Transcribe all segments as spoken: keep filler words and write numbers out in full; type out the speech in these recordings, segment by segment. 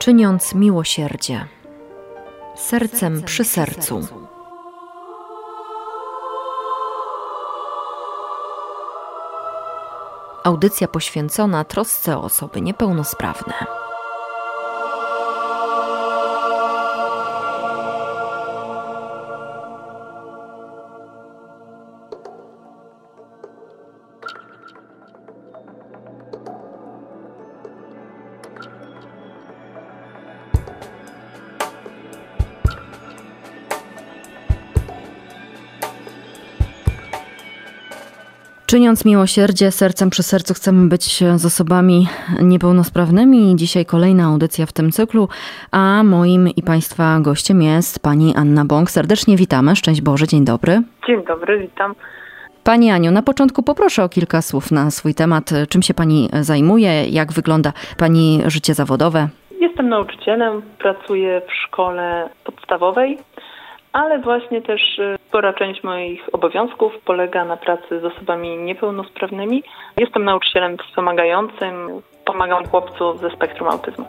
czyniąc miłosierdzie. Sercem przy sercu. Audycja poświęcona trosce o osoby niepełnosprawne. Czyniąc miłosierdzie, sercem przy sercu chcemy być z osobami niepełnosprawnymi. Dzisiaj kolejna audycja w tym cyklu, a moim i Państwa gościem jest pani Anna Bąk. Serdecznie witamy. Szczęść Boże, dzień dobry. Dzień dobry, witam. Pani Aniu, na początku poproszę o kilka słów na swój temat. Czym się Pani zajmuje? Jak wygląda Pani życie zawodowe? Jestem nauczycielem, pracuję w szkole podstawowej, ale właśnie też spora część moich obowiązków polega na pracy z osobami niepełnosprawnymi. Jestem nauczycielem wspomagającym, pomagam chłopcu ze spektrum autyzmu.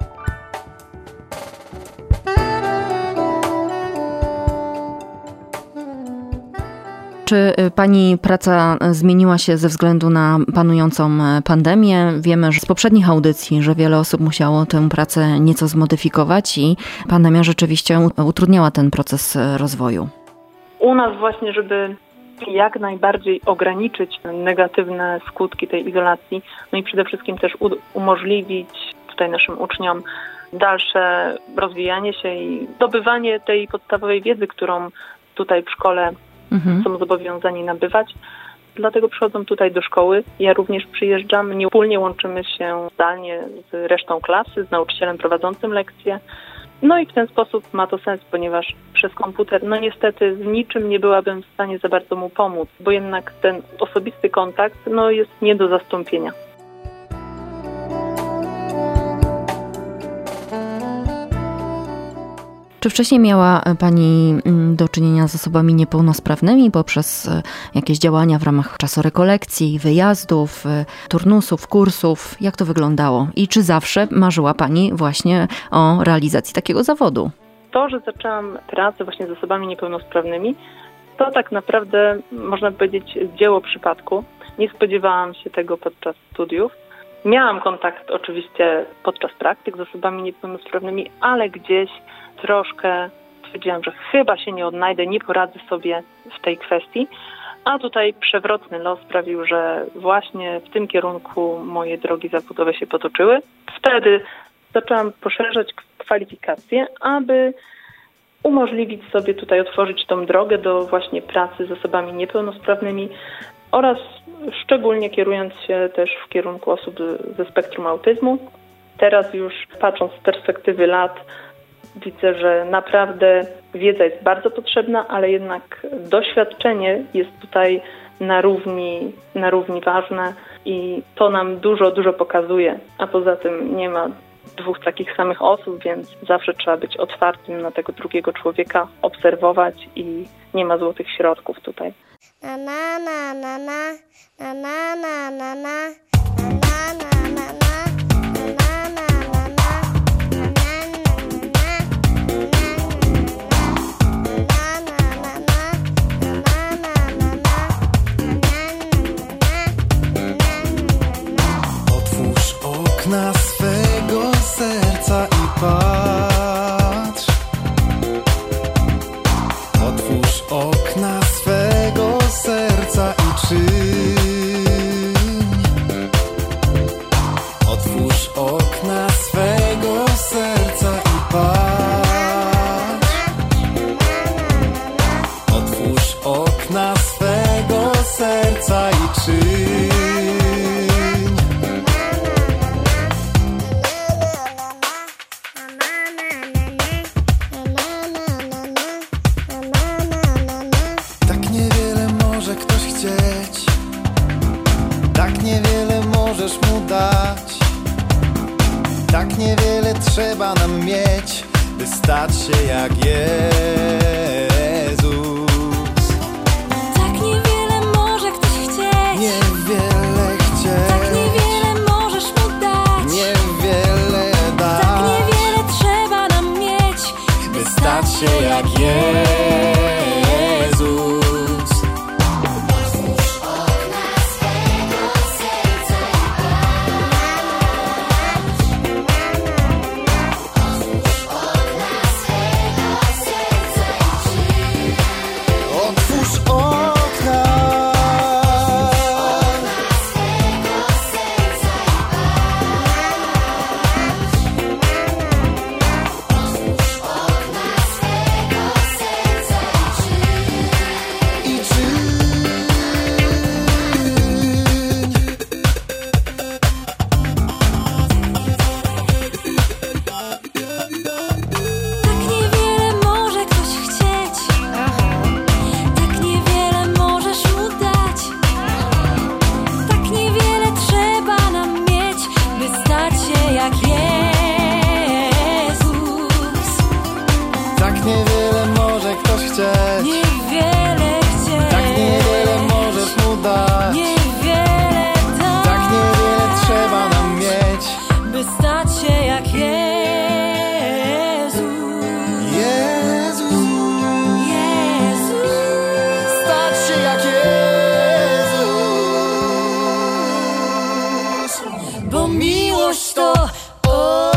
Czy Pani praca zmieniła się ze względu na panującą pandemię? Wiemy że z poprzednich audycji, że wiele osób musiało tę pracę nieco zmodyfikować i pandemia rzeczywiście utrudniała ten proces rozwoju. U nas właśnie, żeby jak najbardziej ograniczyć negatywne skutki tej izolacji, no i przede wszystkim też umożliwić tutaj naszym uczniom dalsze rozwijanie się i zdobywanie tej podstawowej wiedzy, którą tutaj w szkole Mhm. są zobowiązani nabywać. Dlatego przychodzą tutaj do szkoły. Ja również przyjeżdżam. Wspólnie łączymy się zdalnie z resztą klasy, z nauczycielem prowadzącym lekcje. No i w ten sposób ma to sens, ponieważ przez komputer, no niestety z niczym nie byłabym w stanie za bardzo mu pomóc, bo jednak ten osobisty kontakt no jest nie do zastąpienia. Czy wcześniej miała Pani do czynienia z osobami niepełnosprawnymi poprzez jakieś działania w ramach czasorekolekcji, wyjazdów, turnusów, kursów? Jak to wyglądało? I czy zawsze marzyła Pani właśnie o realizacji takiego zawodu? To, że zaczęłam pracę właśnie z osobami niepełnosprawnymi, to tak naprawdę można powiedzieć dzieło przypadku. Nie spodziewałam się tego podczas studiów. Miałam kontakt oczywiście podczas praktyk z osobami niepełnosprawnymi, ale gdzieś troszkę stwierdziłam, że chyba się nie odnajdę, nie poradzę sobie w tej kwestii, a tutaj przewrotny los sprawił, że właśnie w tym kierunku moje drogi zawodowe się potoczyły. Wtedy zaczęłam poszerzać kwalifikacje, aby umożliwić sobie tutaj otworzyć tą drogę do właśnie pracy z osobami niepełnosprawnymi oraz szczególnie kierując się też w kierunku osób ze spektrum autyzmu. Teraz już patrząc z perspektywy lat, widzę, że naprawdę wiedza jest bardzo potrzebna, ale jednak doświadczenie jest tutaj na równi, na równi ważne i to nam dużo, dużo pokazuje. A poza tym nie ma dwóch takich samych osób, więc zawsze trzeba być otwartym na tego drugiego człowieka, obserwować i nie ma złotych środków tutaj. Na na na na na na na na na na. Na swego serca i patrz. Otwórz okna swego serca i czyń. Otwórz okna swego serca i patrz. Otwórz okna swego serca i czyń. Tak niewiele trzeba nam mieć, by stać się jak Jezus. Tak niewiele może ktoś chcieć, niewiele chcieć, tak niewiele możesz mu dać, niewiele dać, tak niewiele Któż to? O!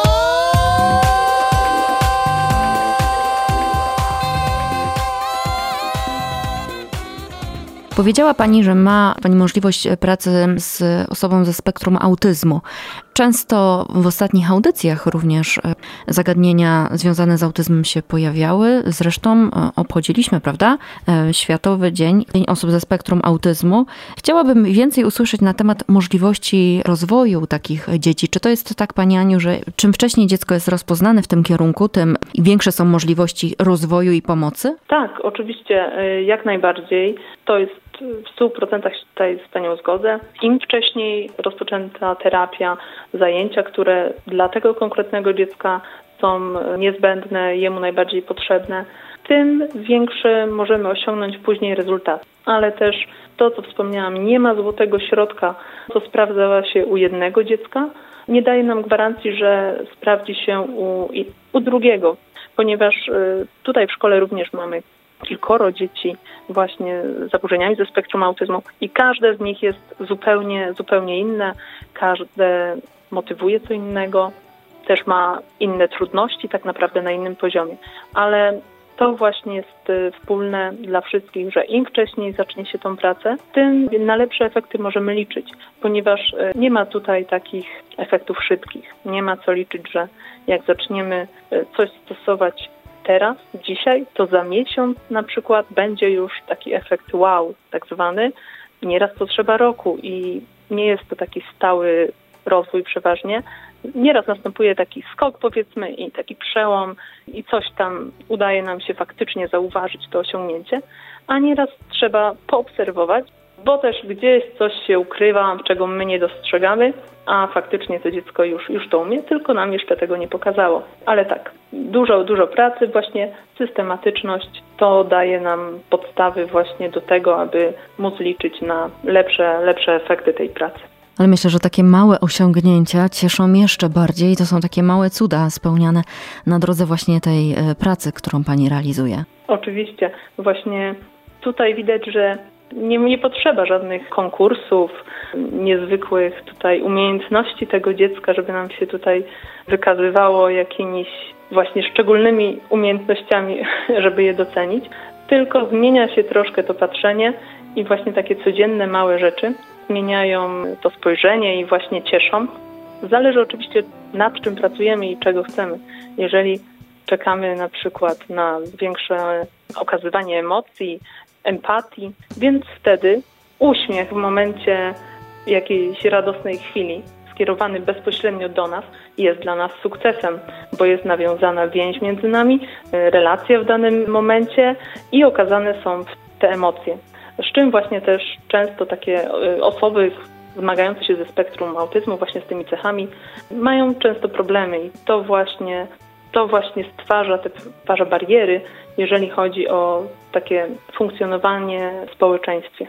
Powiedziała Pani, że ma Pani możliwość pracy z osobą ze spektrum autyzmu. Często w ostatnich audycjach również zagadnienia związane z autyzmem się pojawiały. Zresztą obchodziliśmy, prawda, Światowy Dzień Osób ze Spektrum Autyzmu. Chciałabym więcej usłyszeć na temat możliwości rozwoju takich dzieci. Czy to jest tak, Pani Aniu, że czym wcześniej dziecko jest rozpoznane w tym kierunku, tym większe są możliwości rozwoju i pomocy? Tak, oczywiście, jak najbardziej. To jest w stu procentach tutaj z Panią zgodzę. Im wcześniej rozpoczęta terapia, zajęcia, które dla tego konkretnego dziecka są niezbędne, jemu najbardziej potrzebne, tym większy możemy osiągnąć później rezultat. Ale też to, co wspomniałam, nie ma złotego środka, co sprawdza się u jednego dziecka, nie daje nam gwarancji, że sprawdzi się u, u drugiego, ponieważ tutaj w szkole również mamy kilkoro dzieci właśnie z zaburzeniami ze spektrum autyzmu i każde z nich jest zupełnie, zupełnie inne, każde motywuje co innego, też ma inne trudności tak naprawdę na innym poziomie, ale to właśnie jest wspólne dla wszystkich, że im wcześniej zacznie się tą pracę, tym na lepsze efekty możemy liczyć, ponieważ nie ma tutaj takich efektów szybkich. Nie ma co liczyć, że jak zaczniemy coś stosować teraz, dzisiaj, to za miesiąc na przykład będzie już taki efekt wow, tak zwany. Nieraz potrzeba roku i nie jest to taki stały rozwój przeważnie. Nieraz następuje taki skok, powiedzmy, i taki przełom i coś tam udaje nam się faktycznie zauważyć to osiągnięcie, a nieraz trzeba poobserwować, bo też gdzieś coś się ukrywa, czego my nie dostrzegamy, a faktycznie to dziecko już, już to umie, tylko nam jeszcze tego nie pokazało. Ale tak, dużo, dużo pracy, właśnie systematyczność, to daje nam podstawy właśnie do tego, aby móc liczyć na lepsze, lepsze efekty tej pracy. Ale myślę, że takie małe osiągnięcia cieszą jeszcze bardziej. To są takie małe cuda spełniane na drodze właśnie tej pracy, którą Pani realizuje. Oczywiście. Właśnie tutaj widać, że nie, nie potrzeba żadnych konkursów, niezwykłych tutaj umiejętności tego dziecka, żeby nam się tutaj wykazywało jakimiś właśnie szczególnymi umiejętnościami, żeby je docenić. Tylko zmienia się troszkę to patrzenie i właśnie takie codzienne małe rzeczy zmieniają to spojrzenie i właśnie cieszą. Zależy oczywiście, nad czym pracujemy i czego chcemy. Jeżeli czekamy na przykład na większe okazywanie emocji, empatii, więc wtedy uśmiech w momencie jakiejś radosnej chwili skierowany bezpośrednio do nas jest dla nas sukcesem, bo jest nawiązana więź między nami, relacje w danym momencie i okazane są te emocje. Z czym właśnie też często takie osoby zmagające się ze spektrum autyzmu, właśnie z tymi cechami, mają często problemy i to właśnie, to właśnie stwarza te stwarza bariery, jeżeli chodzi o takie funkcjonowanie w społeczeństwie.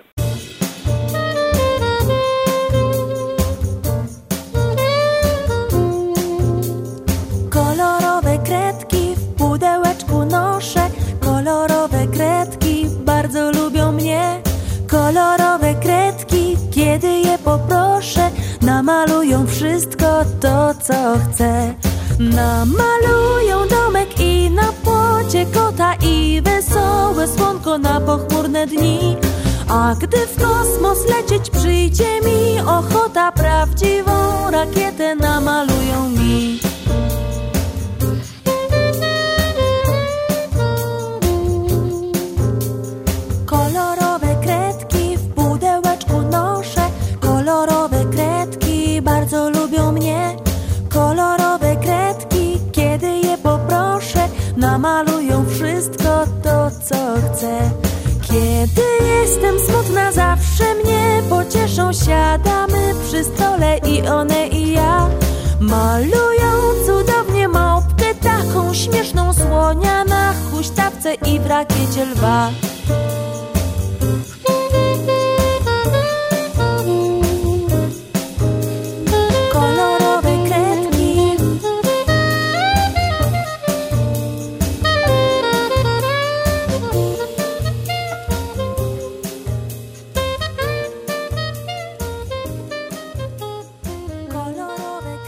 Kolorowe kredki w pudełeczku noszę, kolorowe kredki bardzo lubią mnie. Kolorowe kredki, kiedy je poproszę, namalują wszystko to, co chcę. Namalują domek i na płocie kota i wesołe słonko na pochmurne dni. A gdy w kosmos lecieć przyjdzie mi ochota, prawdziwą rakietę namalują mi. Kolorowe kredki w pudełeczku noszę, kolorowe kredki bardzo lubią mnie. Kolorowe kredki, kiedy je poproszę, namalują wszystko to, co chcę. Kiedy jestem smutna, zawsze mnie pocieszą. Siadamy przy stole i one i ja malują cudownie małpkę, taką śmieszną, słonia na huśtawce i w rakiecie lwa. Kolorowe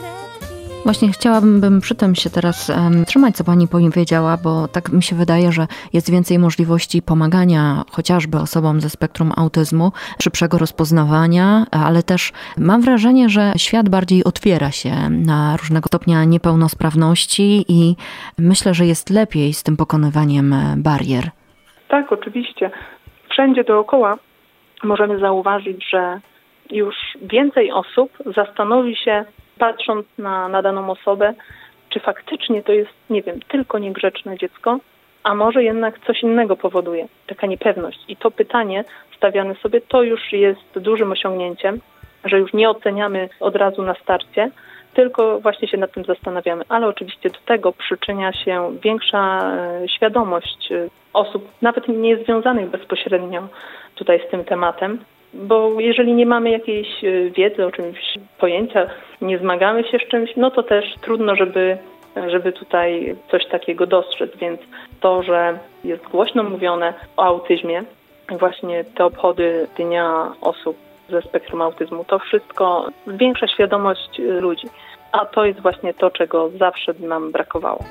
Właśnie chciałabym przy tym się teraz um, trzymać, co pani powiedziała, bo tak mi się wydaje, że jest więcej możliwości pomagania chociażby osobom ze spektrum autyzmu, szybszego rozpoznawania, ale też mam wrażenie, że świat bardziej otwiera się na różnego stopnia niepełnosprawności i myślę, że jest lepiej z tym pokonywaniem barier. Tak, oczywiście. Wszędzie dookoła możemy zauważyć, że już więcej osób zastanowi się, patrząc na, na daną osobę, czy faktycznie to jest, nie wiem, tylko niegrzeczne dziecko, a może jednak coś innego powoduje, taka niepewność. I to pytanie stawiane sobie, to już jest dużym osiągnięciem, że już nie oceniamy od razu na starcie, tylko właśnie się nad tym zastanawiamy. Ale oczywiście do tego przyczynia się większa e, świadomość osób, nawet nie związanych bezpośrednio tutaj z tym tematem, bo jeżeli nie mamy jakiejś wiedzy o czymś, pojęcia, nie zmagamy się z czymś, no to też trudno, żeby, żeby tutaj coś takiego dostrzec. Więc to, że jest głośno mówione o autyzmie, właśnie te obchody Dnia Osób ze spektrum autyzmu, to wszystko zwiększa świadomość ludzi. A to jest właśnie to, czego zawsze nam brakowało.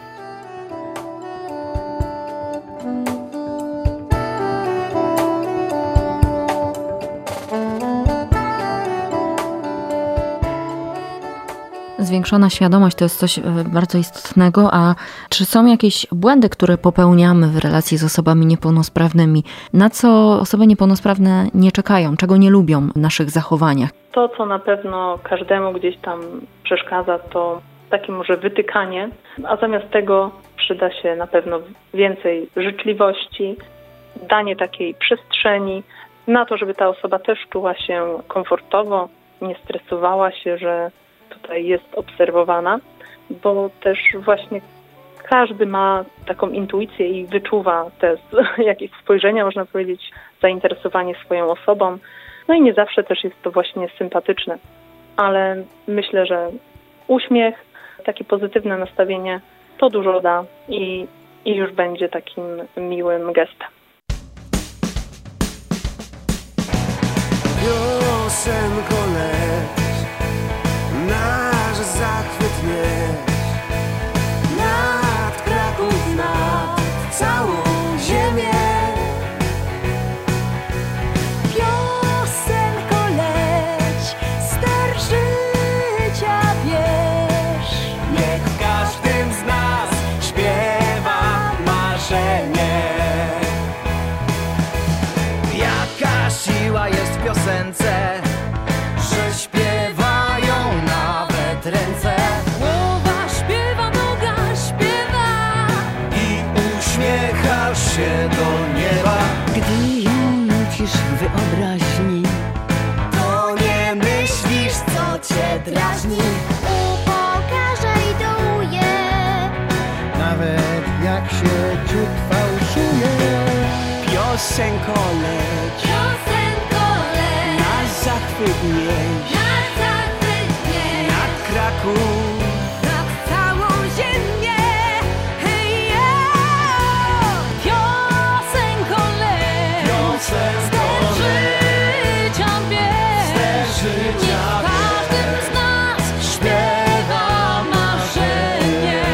Zwiększona świadomość to jest coś bardzo istotnego, a czy są jakieś błędy, które popełniamy w relacji z osobami niepełnosprawnymi? Na co osoby niepełnosprawne nie czekają, czego nie lubią w naszych zachowaniach? To, co na pewno każdemu gdzieś tam przeszkadza, to takie może wytykanie, a zamiast tego przyda się na pewno więcej życzliwości, danie takiej przestrzeni na to, żeby ta osoba też czuła się komfortowo, nie stresowała się, że tutaj jest obserwowana, bo też właśnie każdy ma taką intuicję i wyczuwa te jakieś spojrzenia, można powiedzieć, zainteresowanie swoją osobą. No i nie zawsze też jest to właśnie sympatyczne, ale myślę, że uśmiech, takie pozytywne nastawienie to dużo da i, i już będzie takim miłym gestem. Piosenko leć, nasz zachwyt nieś, nad Kraków, nad całą ziemię. Piosenko leć, ster życia bierz. Niech w każdym z nas śpiewa marzenie. Jaka siła jest w piosence, że śpiewają nawet ręce. Głowa śpiewa, noga śpiewa I uśmiechasz się do nieba. Gdy ją nucisz w wyobraźni, To nie myślisz, co cię drażni. upokarza i dołuje. Nawet jak się ciut fałszuje. piosenko leć, Piosenko leć, nasz zachwyt nieś, nad zachwyt nieś, nad Kraków. nad całą ziemię. Hej, ja. Piosenko leć, Piosenko ster leć, życia bierz. ster życia Niech w każdym z nas śpiewa marzenie.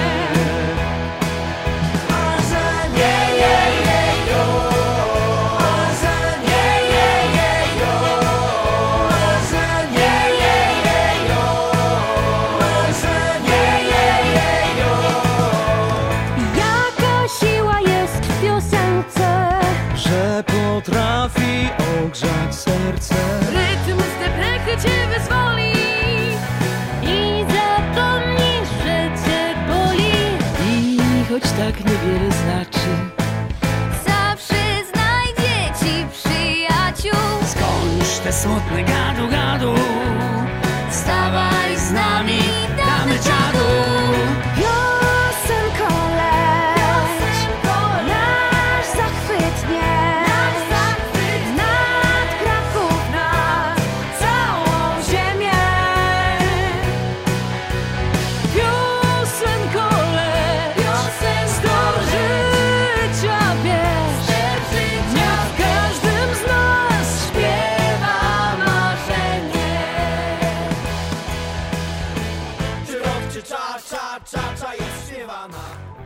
Jaka siła jest w piosence, że potrafi ogrzać serce. rytm z te brechy cię wyzwoli i zapomnisz, że cię boli. I choć tak niewiele znaczy, Zawsze znajdzie ci przyjaciół. skończ te smutne gadu gadu, Wstawaj z nami, damy dziadu. Piosenko leć, nasz zachwyt nieś, nad Kraków, nad całą ziemię. Piosenko leć, ster życia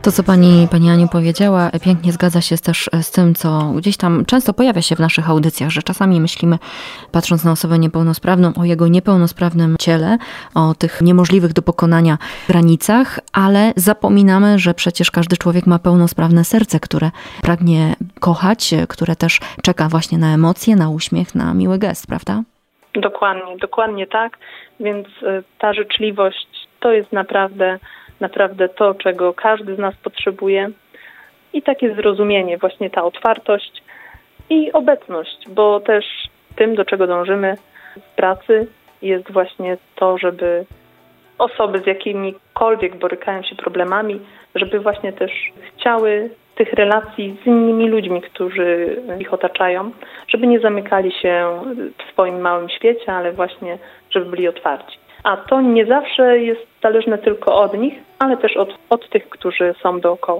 To, co pani, pani Aniu powiedziała, pięknie zgadza się też z tym, co gdzieś tam często pojawia się w naszych audycjach, że czasami myślimy, patrząc na osobę niepełnosprawną, o jego niepełnosprawnym ciele, o tych niemożliwych do pokonania granicach, ale zapominamy, że przecież każdy człowiek ma pełnosprawne serce, które pragnie kochać, które też czeka właśnie na emocje, na uśmiech, na miły gest, prawda? Dokładnie, dokładnie tak, więc ta życzliwość to jest naprawdę naprawdę to, czego każdy z nas potrzebuje i takie zrozumienie, właśnie ta otwartość i obecność, bo też tym, do czego dążymy w pracy jest właśnie to, żeby osoby z jakimikolwiek borykają się problemami, żeby właśnie też chciały tych relacji z innymi ludźmi, którzy ich otaczają, żeby nie zamykali się w swoim małym świecie, ale właśnie, żeby byli otwarci. A to nie zawsze jest zależne tylko od nich, ale też od, od tych, którzy są dookoła.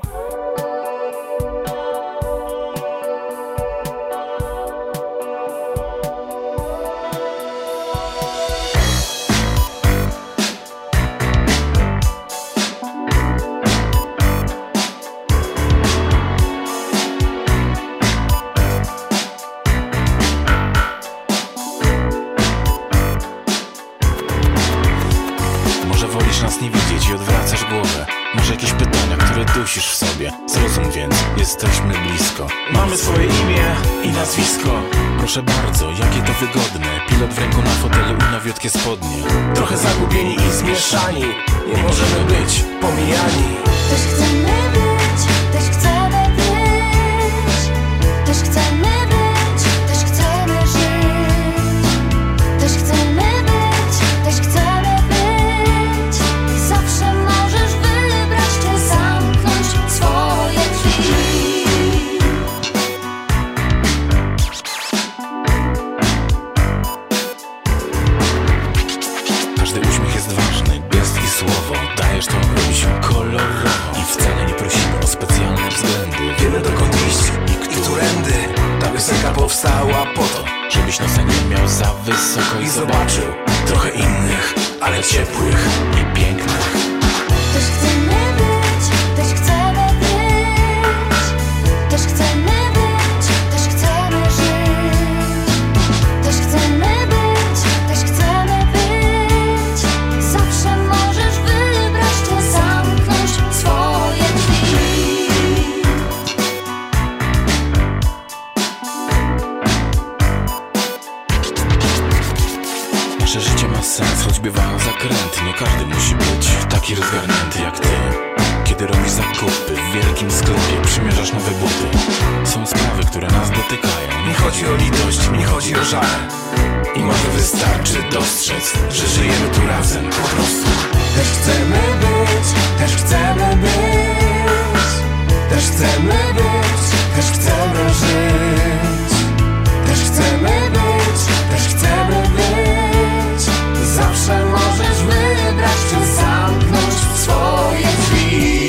Nie widzieć i odwracasz głowę. Może jakieś pytania, które dusisz w sobie. Zrozum więc, jesteśmy blisko. Mamy swoje imię i nazwisko. Proszę bardzo, jakie to wygodne. Pilot w ręku na fotelu i nowiutkie spodnie. Trochę zagubieni i zmieszani. Nie możemy być pomijani. Też chcemy być, też chcemy być. Też chcemy być, też chcemy żyć. Też chcemy być, też chcemy być. Zawsze możesz wybrać, czy zamknąć swoje drzwi. Każdy uśmiech jest ważny, gest i słowo. Dajesz to robić kolorowo. I wcale nie prosimy o specjalne względy. Wiemy dokąd iść i którędy. Ta piosenka powstała po to, żebyś nosa nie miał za wysoko i zobaczył trochę innych, ale ciepłych i pięknych. Też chcemy być, też chcemy być. Też chcemy być, też chcemy żyć. Też chcemy być, też chcemy być. Zawsze możesz wybrać, czy zamknąć swoje drzwi. Nasze życie ma sens, choć bywają zakręty. Nie każdy musi być taki rozgarnięty jak ty. Kiedy robisz zakupy w wielkim sklepie, przymierzasz nowe buty. Są sprawy, które nas dotykają. Nie chodzi o litość, nie chodzi o żal. I może wystarczy dostrzec, że żyjemy tu razem po prostu. Też chcemy być, też chcemy być. Też chcemy być, też chcemy żyć. Też chcemy być, też chcemy być. Zawsze możesz wybrać, czy zamknąć swoje drzwi.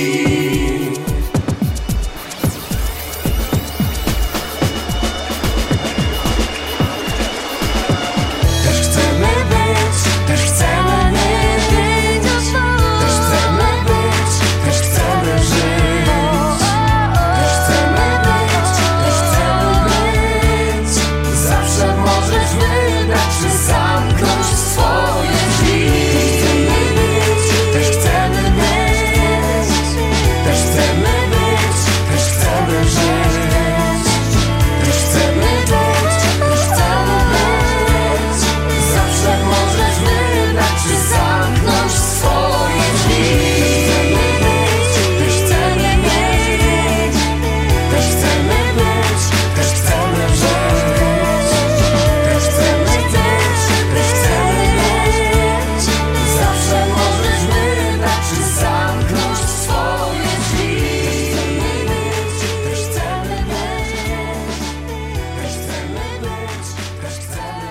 Też chcemy być, też chcemy być. Też chcemy być, też chcemy żyć. Też chcemy być, też chcemy być. Zawsze możesz wybrać, czy zamknąć swoje drzwi. Też chcemy być, też chcemy być, też chcemy żyć. Też chcemy być, też chcemy być. Zawsze możesz wybrać, czy zamknąć swoje drzwi. Też chcemy być, też chcemy być, też chcemy żyć. Też chcemy być, też chcemy być. Zawsze możesz wybrać, czy zamknąć swoje drzwi. Też chcemy być, też chcemy być, też chcemy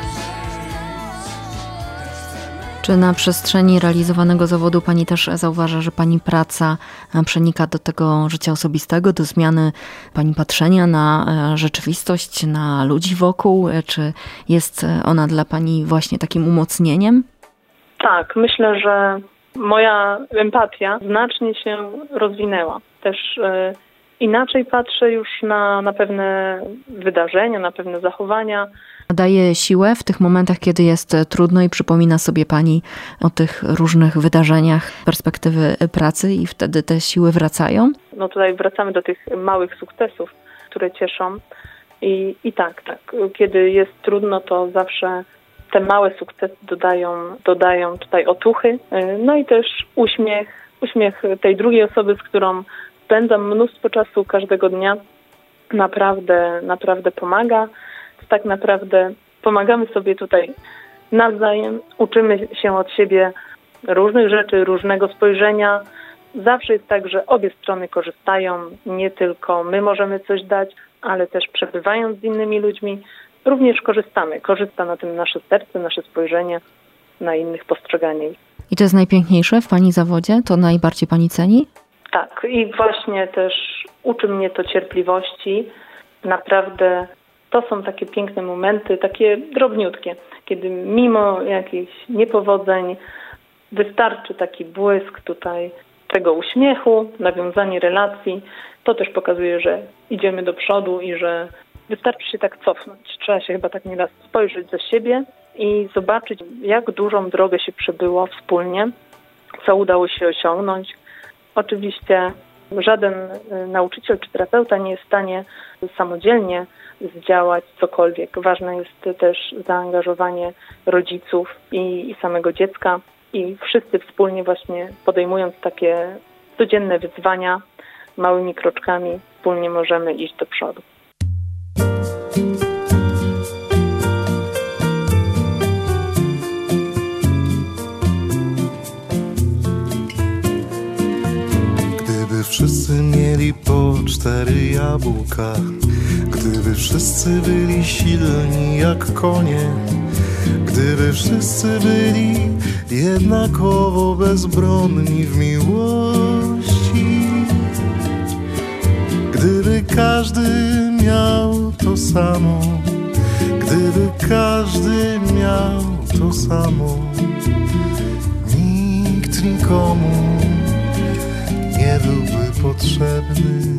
żyć. Czy na przestrzeni realizowanego zawodu pani też zauważa, że pani praca przenika do tego życia osobistego, do zmiany pani patrzenia na rzeczywistość, na ludzi wokół? Czy jest ona dla pani właśnie takim umocnieniem? Tak, myślę, że Moja empatia znacznie się rozwinęła. Też e, inaczej patrzę już na, na pewne wydarzenia, na pewne zachowania. Daje siłę w tych momentach, kiedy jest trudno i przypomina sobie Pani o tych różnych wydarzeniach z perspektywy pracy i wtedy te siły wracają? No tutaj wracamy do tych małych sukcesów, które cieszą. I, i tak, tak. Kiedy jest trudno, to zawsze te małe sukcesy dodają, dodają tutaj otuchy. No i też uśmiech, uśmiech tej drugiej osoby, z którą spędzam mnóstwo czasu każdego dnia, naprawdę, naprawdę pomaga. Tak naprawdę pomagamy sobie tutaj nawzajem, uczymy się od siebie różnych rzeczy, różnego spojrzenia. Zawsze jest tak, że obie strony korzystają, nie tylko my możemy coś dać, ale też przebywając z innymi ludźmi, również korzystamy. Korzysta na tym nasze serce, nasze spojrzenie, na innych postrzeganie. I to jest najpiękniejsze w Pani zawodzie? To najbardziej Pani ceni? Tak, i właśnie też uczy mnie to cierpliwości. Naprawdę to są takie piękne momenty, takie drobniutkie, kiedy mimo jakichś niepowodzeń wystarczy taki błysk tutaj tego uśmiechu, nawiązanie relacji. To też pokazuje, że idziemy do przodu i że wystarczy się tak cofnąć. Trzeba się chyba tak nieraz spojrzeć za siebie i zobaczyć, jak dużą drogę się przebyło wspólnie, co udało się osiągnąć. Oczywiście żaden nauczyciel czy terapeuta nie jest w stanie samodzielnie zdziałać cokolwiek. Ważne jest też zaangażowanie rodziców i, i samego dziecka i wszyscy wspólnie właśnie podejmując takie codzienne wyzwania małymi kroczkami wspólnie możemy iść do przodu. Gdyby wszyscy mieli po cztery jabłka, gdyby wszyscy byli silni jak konie, gdyby wszyscy byli jednakowo bezbronni w miłości, gdyby każdy miał to samo, gdyby każdy miał to samo, nikt nikomu nie byłby potrzebny.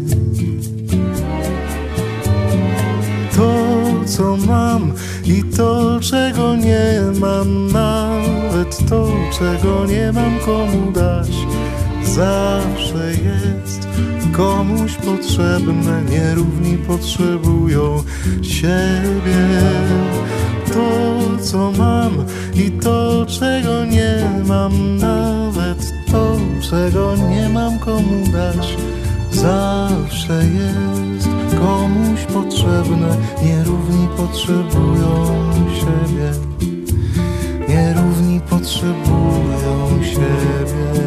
To, co mam i to, czego nie mam, nawet to, czego nie mam komu dać, zawsze jest komuś potrzebne, nierówni potrzebują siebie. To, co mam i to, czego nie mam, nawet to, czego nie mam komu dać, zawsze jest komuś potrzebne, nierówni potrzebują siebie, nierówni potrzebują siebie.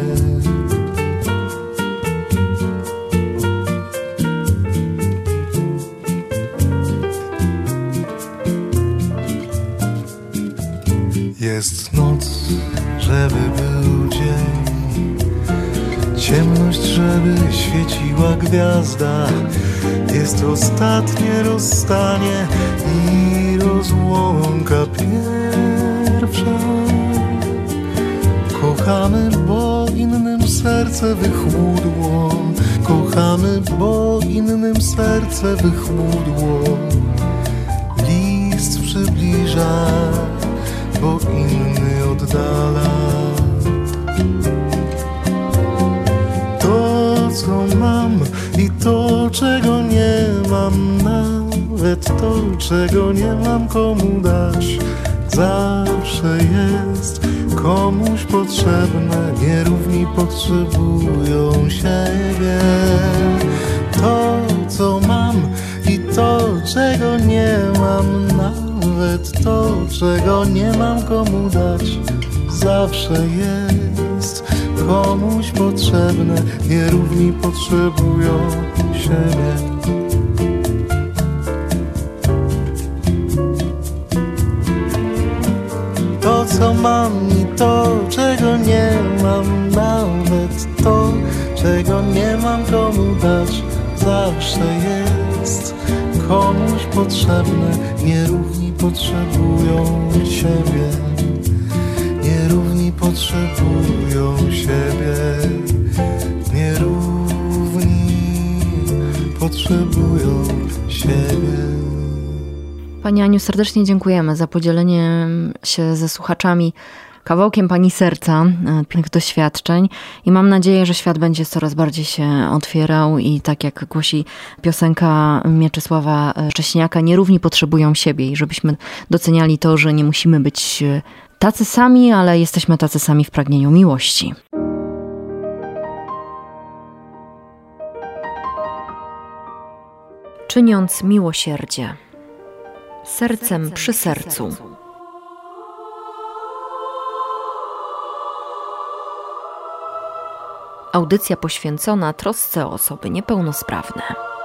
Jest noc, żeby był dzień, ciemność, żeby świeciła gwiazda. Jest ostatnie rozstanie i rozłąka pierwsza. Kochamy, bo innym serce wychłudło, kochamy, bo innym serce wychłudło. List przybliża, bo inny oddala. To, co mam i to, czego nie mam, nawet to, czego nie mam komu dać, zawsze jest komuś potrzebne, nierówni potrzebują siebie. To, co mam i to, czego nie mam, nawet to, czego nie mam komu dać, zawsze jest komuś potrzebne, nierówni potrzebują siebie. To, co mam i to, czego nie mam, nawet to, czego nie mam komu dać, zawsze jest komuś potrzebne, nierówni potrzebują siebie, nierówni Nierówni potrzebują siebie, nierówni potrzebują siebie. Pani Aniu, serdecznie dziękujemy za podzielenie się ze słuchaczami kawałkiem Pani serca, tych doświadczeń i mam nadzieję, że świat będzie coraz bardziej się otwierał i tak jak głosi piosenka Mieczysława Cześniaka, nierówni potrzebują siebie i żebyśmy doceniali to, że nie musimy być tacy sami, ale jesteśmy tacy sami w pragnieniu miłości. Czyniąc miłosierdzie, sercem przy sercu. Audycja poświęcona trosce o osoby niepełnosprawne.